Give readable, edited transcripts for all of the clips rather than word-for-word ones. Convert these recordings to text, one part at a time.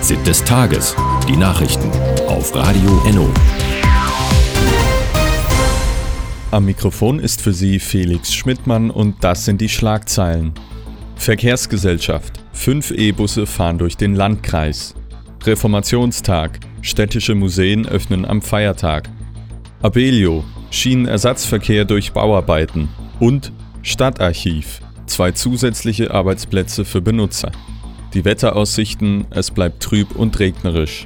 Fazit des Tages. Die Nachrichten auf Radio Enno. Am Mikrofon ist für Sie Felix Schmidtmann und das sind die Schlagzeilen. Verkehrsgesellschaft. 5 E-Busse fahren durch den Landkreis. Reformationstag. Städtische Museen öffnen am Feiertag. Abellio. Schienenersatzverkehr durch Bauarbeiten. Und Stadtarchiv. 2 zusätzliche Arbeitsplätze für Benutzer. Die Wetteraussichten, es bleibt trüb und regnerisch.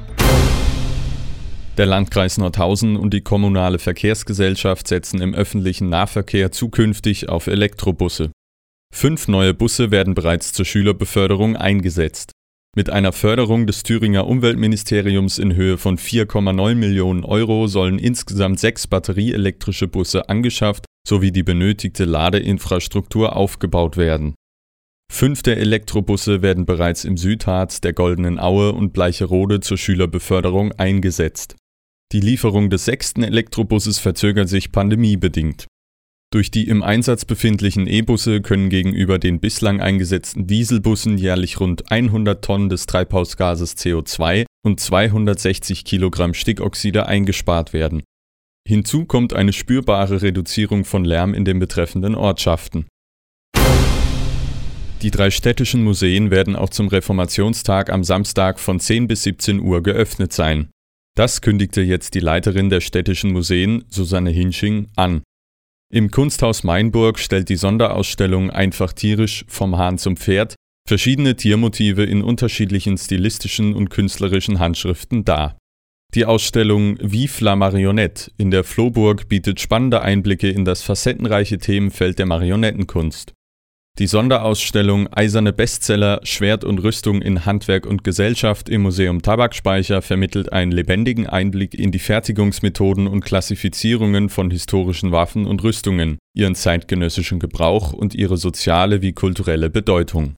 Der Landkreis Nordhausen und die kommunale Verkehrsgesellschaft setzen im öffentlichen Nahverkehr zukünftig auf Elektrobusse. 5 neue Busse werden bereits zur Schülerbeförderung eingesetzt. Mit einer Förderung des Thüringer Umweltministeriums in Höhe von 4,9 Millionen Euro sollen insgesamt 6 batterieelektrische Busse angeschafft sowie die benötigte Ladeinfrastruktur aufgebaut werden. 5 der Elektrobusse werden bereits im Südharz, der Goldenen Aue und Bleicherode zur Schülerbeförderung eingesetzt. Die Lieferung des 6. Elektrobusses verzögert sich pandemiebedingt. Durch die im Einsatz befindlichen E-Busse können gegenüber den bislang eingesetzten Dieselbussen jährlich rund 100 Tonnen des Treibhausgases CO2 und 260 Kilogramm Stickoxide eingespart werden. Hinzu kommt eine spürbare Reduzierung von Lärm in den betreffenden Ortschaften. Die 3 städtischen Museen werden auch zum Reformationstag am Samstag von 10 bis 17 Uhr geöffnet sein. Das kündigte jetzt die Leiterin der städtischen Museen, Susanne Hinsching, an. Im Kunsthaus Mainburg stellt die Sonderausstellung Einfach tierisch – vom Hahn zum Pferd verschiedene Tiermotive in unterschiedlichen stilistischen und künstlerischen Handschriften dar. Die Ausstellung Vive la Marionnette in der Flohburg bietet spannende Einblicke in das facettenreiche Themenfeld der Marionettenkunst. Die Sonderausstellung Eiserne Bestseller, Schwert und Rüstung in Handwerk und Gesellschaft im Museum Tabakspeicher vermittelt einen lebendigen Einblick in die Fertigungsmethoden und Klassifizierungen von historischen Waffen und Rüstungen, ihren zeitgenössischen Gebrauch und ihre soziale wie kulturelle Bedeutung.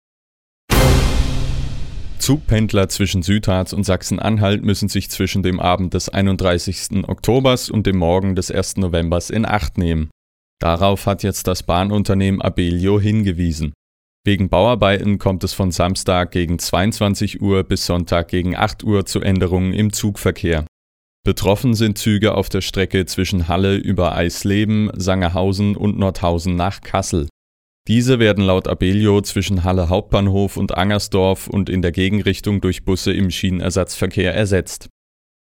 Zugpendler zwischen Südharz und Sachsen-Anhalt müssen sich zwischen dem Abend des 31. Oktobers und dem Morgen des 1. Novembers in Acht nehmen. Darauf hat jetzt das Bahnunternehmen Abellio hingewiesen. Wegen Bauarbeiten kommt es von Samstag gegen 22 Uhr bis Sonntag gegen 8 Uhr zu Änderungen im Zugverkehr. Betroffen sind Züge auf der Strecke zwischen Halle über Eisleben, Sangerhausen und Nordhausen nach Kassel. Diese werden laut Abellio zwischen Halle Hauptbahnhof und Angersdorf und in der Gegenrichtung durch Busse im Schienenersatzverkehr ersetzt.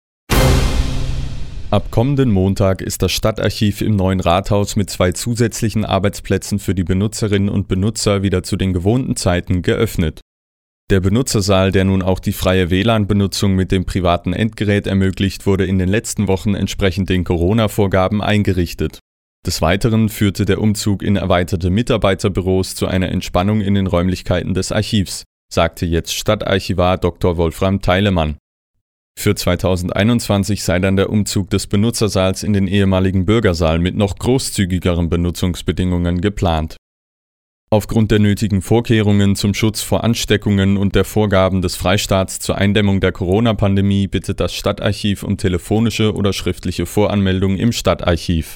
Ab kommenden Montag ist das Stadtarchiv im neuen Rathaus mit 2 zusätzlichen Arbeitsplätzen für die Benutzerinnen und Benutzer wieder zu den gewohnten Zeiten geöffnet. Der Benutzersaal, der nun auch die freie WLAN-Benutzung mit dem privaten Endgerät ermöglicht, wurde in den letzten Wochen entsprechend den Corona-Vorgaben eingerichtet. Des Weiteren führte der Umzug in erweiterte Mitarbeiterbüros zu einer Entspannung in den Räumlichkeiten des Archivs, sagte jetzt Stadtarchivar Dr. Wolfram Theilemann. Für 2021 sei dann der Umzug des Benutzersaals in den ehemaligen Bürgersaal mit noch großzügigeren Benutzungsbedingungen geplant. Aufgrund der nötigen Vorkehrungen zum Schutz vor Ansteckungen und der Vorgaben des Freistaats zur Eindämmung der Corona-Pandemie bittet das Stadtarchiv um telefonische oder schriftliche Voranmeldung im Stadtarchiv.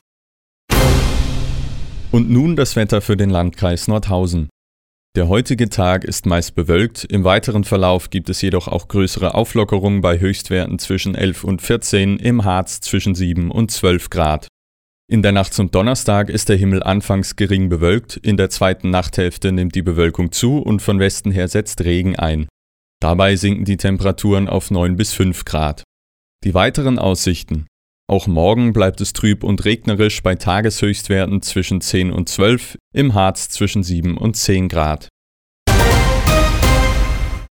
Und nun das Wetter für den Landkreis Nordhausen. Der heutige Tag ist meist bewölkt, im weiteren Verlauf gibt es jedoch auch größere Auflockerungen bei Höchstwerten zwischen 11 und 14, im Harz zwischen 7 und 12 Grad. In der Nacht zum Donnerstag ist der Himmel anfangs gering bewölkt, in der zweiten Nachthälfte nimmt die Bewölkung zu und von Westen her setzt Regen ein. Dabei sinken die Temperaturen auf 9 bis 5 Grad. Die weiteren Aussichten: Auch morgen bleibt es trüb und regnerisch bei Tageshöchstwerten zwischen 10 und 12, im Harz zwischen 7 und 10 Grad.